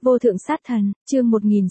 Vô thượng sát thần, chương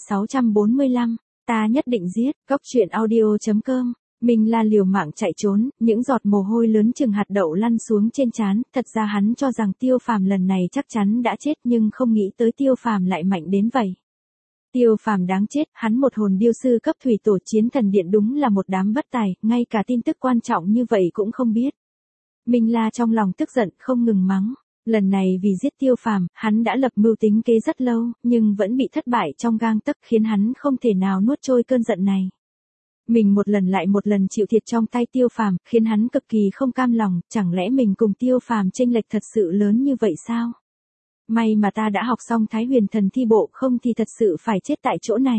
1645, ta nhất định giết, góc truyện audio.com. Minh La liều mạng chạy trốn, những giọt mồ hôi lớn chừng hạt đậu lăn xuống trên trán, thật ra hắn cho rằng Tiêu Phàm lần này chắc chắn đã chết nhưng không nghĩ tới Tiêu Phàm lại mạnh đến vậy. Tiêu Phàm đáng chết, hắn một hồn điêu sư cấp thủy tổ chiến thần điện đúng là một đám bất tài, ngay cả tin tức quan trọng như vậy cũng không biết. Minh La trong lòng tức giận không ngừng mắng. Lần này vì giết Tiêu Phàm, hắn đã lập mưu tính kế rất lâu, nhưng vẫn bị thất bại trong gang tấc khiến hắn không thể nào nuốt trôi cơn giận này. Mình một lần lại một lần chịu thiệt trong tay Tiêu Phàm, khiến hắn cực kỳ không cam lòng, chẳng lẽ mình cùng Tiêu Phàm chênh lệch thật sự lớn như vậy sao? May mà ta đã học xong Thái Huyền Thần Thi Bộ, không thì thật sự phải chết tại chỗ này.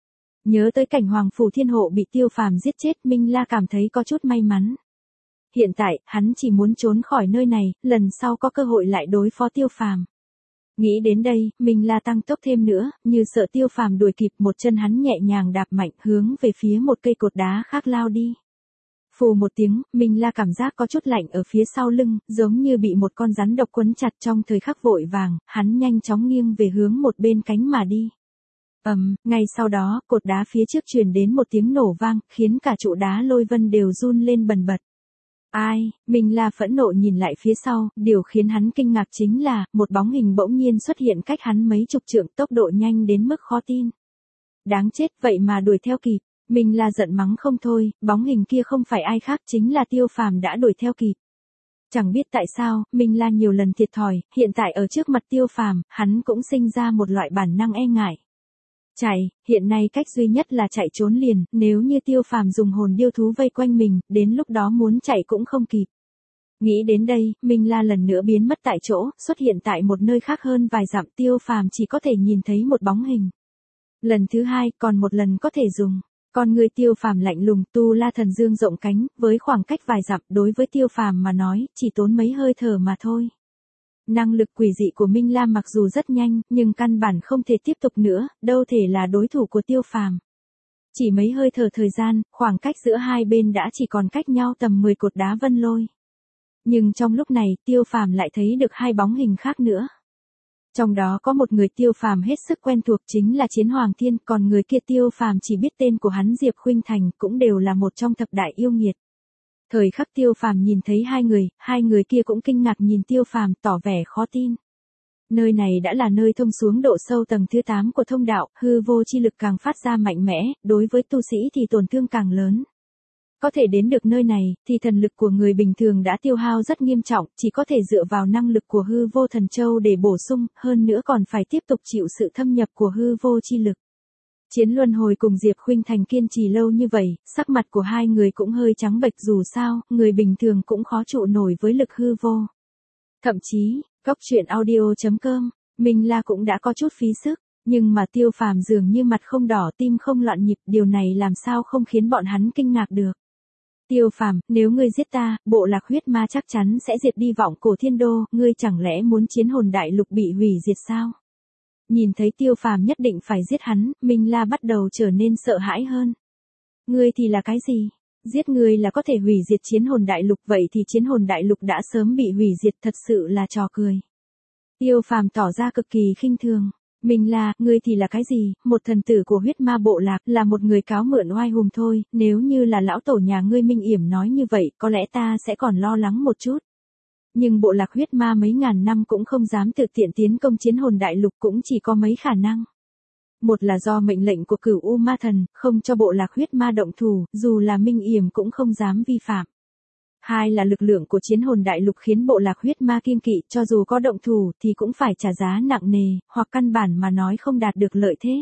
Nhớ tới cảnh Hoàng Phủ Thiên Hộ bị Tiêu Phàm giết chết, Minh La cảm thấy có chút may mắn. Hiện tại, hắn chỉ muốn trốn khỏi nơi này, lần sau có cơ hội lại đối phó Tiêu Phàm. Nghĩ đến đây, Minh La tăng tốc thêm nữa, như sợ Tiêu Phàm đuổi kịp, một chân hắn nhẹ nhàng đạp mạnh hướng về phía một cây cột đá khác lao đi. Phù một tiếng, Minh La cảm giác có chút lạnh ở phía sau lưng, giống như bị một con rắn độc quấn chặt. Trong thời khắc vội vàng, hắn nhanh chóng nghiêng về hướng một bên cánh mà đi. Ngay sau đó, cột đá phía trước truyền đến một tiếng nổ vang, khiến cả trụ đá lôi vân đều run lên bần bật. Ai, Minh La phẫn nộ nhìn lại phía sau, điều khiến hắn kinh ngạc chính là, một bóng hình bỗng nhiên xuất hiện cách hắn mấy chục trượng, tốc độ nhanh đến mức khó tin. Đáng chết, vậy mà đuổi theo kịp. Minh La giận mắng không thôi, bóng hình kia không phải ai khác chính là Tiêu Phàm đã đuổi theo kịp. Chẳng biết tại sao, Minh La nhiều lần thiệt thòi, hiện tại ở trước mặt Tiêu Phàm, hắn cũng sinh ra một loại bản năng e ngại. Chạy, hiện nay cách duy nhất là chạy trốn liền, nếu như Tiêu Phàm dùng hồn điêu thú vây quanh mình, đến lúc đó muốn chạy cũng không kịp. Nghĩ đến đây, Minh La lần nữa biến mất tại chỗ, xuất hiện tại một nơi khác hơn vài dặm. Tiêu Phàm chỉ có thể nhìn thấy một bóng hình. Lần thứ hai, còn một lần có thể dùng. Con người Tiêu Phàm lạnh lùng, tu la thần dương rộng cánh, với khoảng cách vài dặm, đối với Tiêu Phàm mà nói, chỉ tốn mấy hơi thở mà thôi. Năng lực quỷ dị của Minh La mặc dù rất nhanh, nhưng căn bản không thể tiếp tục nữa, đâu thể là đối thủ của Tiêu Phàm. Chỉ mấy hơi thở thời gian, khoảng cách giữa hai bên đã chỉ còn cách nhau tầm 10 cột đá vân lôi. Nhưng trong lúc này, Tiêu Phàm lại thấy được hai bóng hình khác nữa. Trong đó có một người Tiêu Phàm hết sức quen thuộc chính là Chiến Hoàng Thiên, còn người kia Tiêu Phàm chỉ biết tên của hắn Diệp Khuynh Thành, cũng đều là một trong thập đại yêu nghiệt. Thời khắc Tiêu Phàm nhìn thấy hai người kia cũng kinh ngạc nhìn Tiêu Phàm, tỏ vẻ khó tin. Nơi này đã là nơi thông xuống độ sâu tầng thứ 8 của thông đạo, hư vô chi lực càng phát ra mạnh mẽ, đối với tu sĩ thì tổn thương càng lớn. Có thể đến được nơi này, thì thần lực của người bình thường đã tiêu hao rất nghiêm trọng, chỉ có thể dựa vào năng lực của hư vô thần châu để bổ sung, hơn nữa còn phải tiếp tục chịu sự thâm nhập của hư vô chi lực. Chiến Luân Hồi cùng Diệp Khuynh Thành kiên trì lâu như vậy, sắc mặt của hai người cũng hơi trắng bệch, dù sao, người bình thường cũng khó trụ nổi với lực hư vô. Thậm chí, góc truyện audio.com, Minh La cũng đã có chút phí sức, nhưng mà Tiêu Phàm dường như mặt không đỏ tim không loạn nhịp, điều này làm sao không khiến bọn hắn kinh ngạc được. Tiêu Phàm, nếu ngươi giết ta, bộ lạc huyết ma chắc chắn sẽ diệt đi vọng cổ thiên đô, ngươi chẳng lẽ muốn chiến hồn đại lục bị hủy diệt sao? Nhìn thấy Tiêu Phàm nhất định phải giết hắn, Minh La bắt đầu trở nên sợ hãi hơn. Ngươi thì là cái gì? Giết ngươi là có thể hủy diệt chiến hồn đại lục, vậy thì chiến hồn đại lục đã sớm bị hủy diệt, thật sự là trò cười. Tiêu Phàm tỏ ra cực kỳ khinh thường. Minh La, ngươi thì là cái gì? Một thần tử của huyết ma bộ lạc, là một người cáo mượn oai hùng thôi, nếu như là lão tổ nhà ngươi Minh Yểm nói như vậy, có lẽ ta sẽ còn lo lắng một chút. Nhưng bộ lạc huyết ma mấy ngàn năm cũng không dám tự tiện tiến công chiến hồn đại lục, cũng chỉ có mấy khả năng. Một là do mệnh lệnh của Cửu U Ma Thần, không cho bộ lạc huyết ma động thủ, dù là Minh Yểm cũng không dám vi phạm. Hai là lực lượng của chiến hồn đại lục khiến bộ lạc huyết ma kiêng kỵ, cho dù có động thủ thì cũng phải trả giá nặng nề, hoặc căn bản mà nói không đạt được lợi thế.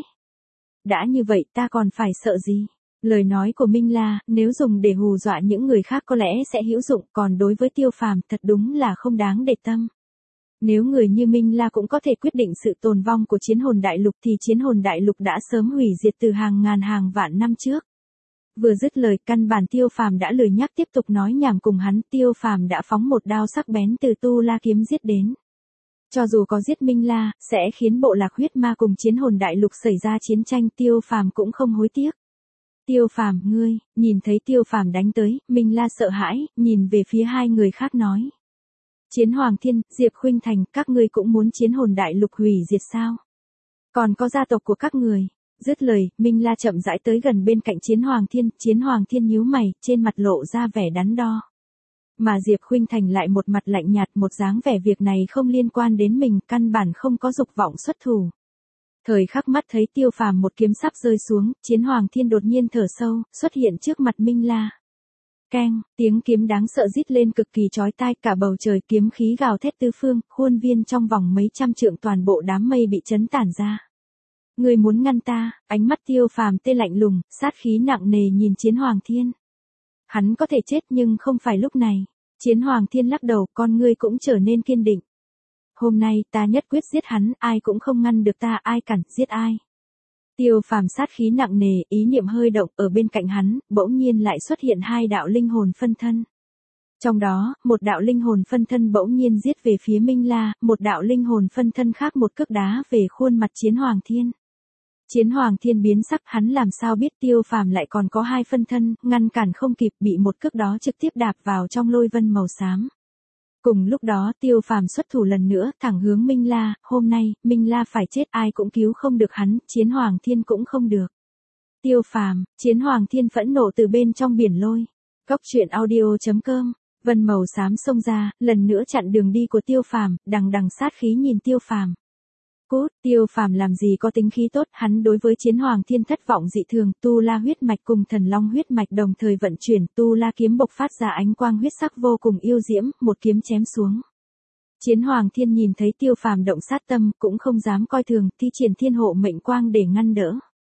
Đã như vậy ta còn phải sợ gì? Lời nói của Minh La, nếu dùng để hù dọa những người khác có lẽ sẽ hữu dụng, còn đối với Tiêu Phàm thật đúng là không đáng để tâm. Nếu người như Minh La cũng có thể quyết định sự tồn vong của chiến hồn đại lục thì chiến hồn đại lục đã sớm hủy diệt từ hàng ngàn hàng vạn năm trước. Vừa dứt lời, căn bản Tiêu Phàm đã lười nhắc tiếp tục nói nhảm cùng hắn, Tiêu Phàm đã phóng một đao sắc bén từ tu la kiếm giết đến. Cho dù có giết Minh La, sẽ khiến bộ lạc huyết ma cùng chiến hồn đại lục xảy ra chiến tranh, Tiêu Phàm cũng không hối tiếc. Tiêu Phàm, ngươi, nhìn thấy Tiêu Phàm đánh tới, Minh La sợ hãi, nhìn về phía hai người khác nói. Chiến Hoàng Thiên, Diệp Khuynh Thành, các ngươi cũng muốn chiến hồn đại lục hủy diệt sao? Còn có gia tộc của các người. Dứt lời, Minh La chậm rãi tới gần bên cạnh Chiến Hoàng Thiên nhíu mày, trên mặt lộ ra vẻ đắn đo. Mà Diệp Khuynh Thành lại một mặt lạnh nhạt, một dáng vẻ việc này không liên quan đến mình, căn bản không có dục vọng xuất thủ. Thời khắc mắt thấy Tiêu Phàm một kiếm sắp rơi xuống, Chiến Hoàng Thiên đột nhiên thở sâu, xuất hiện trước mặt Minh La. Keng, tiếng kiếm đáng sợ rít lên cực kỳ chói tai, cả bầu trời kiếm khí gào thét tứ phương, khuôn viên trong vòng mấy trăm trượng toàn bộ đám mây bị chấn tản ra. Người muốn ngăn ta? Ánh mắt Tiêu Phàm tê lạnh lùng, sát khí nặng nề nhìn Chiến Hoàng Thiên. Hắn có thể chết nhưng không phải lúc này. Chiến Hoàng Thiên lắc đầu, con ngươi cũng trở nên kiên định. Hôm nay ta nhất quyết giết hắn, ai cũng không ngăn được ta, ai cản, giết ai. Tiêu Phàm sát khí nặng nề, ý niệm hơi động, ở bên cạnh hắn, bỗng nhiên lại xuất hiện hai đạo linh hồn phân thân. Trong đó, một đạo linh hồn phân thân bỗng nhiên giết về phía Minh La, một đạo linh hồn phân thân khác một cước đá về khuôn mặt Chiến Hoàng Thiên. Chiến Hoàng Thiên biến sắc, hắn làm sao biết Tiêu Phàm lại còn có hai phân thân, ngăn cản không kịp, bị một cước đó trực tiếp đạp vào trong lôi vân màu xám. Cùng lúc đó Tiêu Phàm xuất thủ lần nữa, thẳng hướng Minh La, hôm nay, Minh La phải chết, ai cũng cứu không được hắn, Chiến Hoàng Thiên cũng không được. Tiêu Phàm, Chiến Hoàng Thiên phẫn nộ từ bên trong biển lôi. Cốc truyện audio.com, vân màu xám xông ra, lần nữa chặn đường đi của Tiêu Phàm, đằng đằng sát khí nhìn Tiêu Phàm. Cút, Tiêu Phàm làm gì có tính khí tốt, hắn đối với Chiến Hoàng Thiên thất vọng dị thường, Tu La huyết mạch cùng Thần Long huyết mạch đồng thời vận chuyển, Tu La kiếm bộc phát ra ánh quang huyết sắc vô cùng yêu diễm, một kiếm chém xuống. Chiến Hoàng Thiên nhìn thấy Tiêu Phàm động sát tâm, cũng không dám coi thường, thi triển Thiên Hộ Mệnh Quang để ngăn đỡ.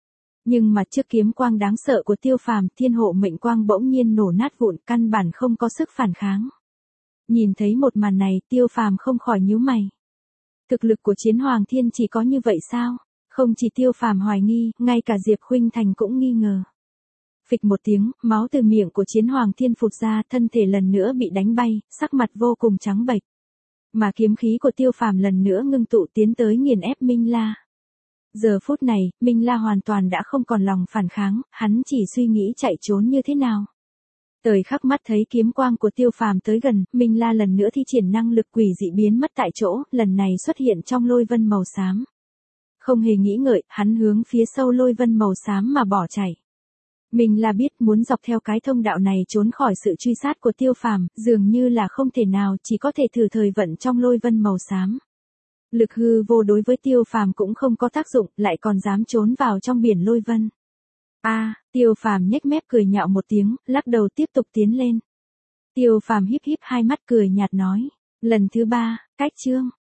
Nhưng mà trước kiếm quang đáng sợ của Tiêu Phàm, Thiên Hộ Mệnh Quang bỗng nhiên nổ nát vụn, căn bản không có sức phản kháng. Nhìn thấy một màn này, Tiêu Phàm không khỏi nhíu mày. Thực lực của Chiến Hoàng Thiên chỉ có như vậy sao? Không chỉ Tiêu Phàm hoài nghi, ngay cả Diệp Khuynh Thành cũng nghi ngờ. Phịch một tiếng, máu từ miệng của Chiến Hoàng Thiên phụt ra, thân thể lần nữa bị đánh bay, sắc mặt vô cùng trắng bệch. Mà kiếm khí của Tiêu Phàm lần nữa ngưng tụ tiến tới nghiền ép Minh La. Giờ phút này, Minh La hoàn toàn đã không còn lòng phản kháng, hắn chỉ suy nghĩ chạy trốn như thế nào. Thời khắc mắt thấy kiếm quang của Tiêu Phàm tới gần, Minh La lần nữa thi triển năng lực quỷ dị biến mất tại chỗ, lần này xuất hiện trong lôi vân màu xám. Không hề nghĩ ngợi, hắn hướng phía sâu lôi vân màu xám mà bỏ chạy. Minh La biết muốn dọc theo cái thông đạo này trốn khỏi sự truy sát của Tiêu Phàm, dường như là không thể nào, chỉ có thể thử thời vận trong lôi vân màu xám. Lực hư vô đối với Tiêu Phàm cũng không có tác dụng, lại còn dám trốn vào trong biển lôi vân. Tiêu Phàm nhếch mép cười nhạo một tiếng, lắc đầu tiếp tục tiến lên. Tiêu Phàm híp híp hai mắt cười nhạt nói, lần thứ 3, cách chương.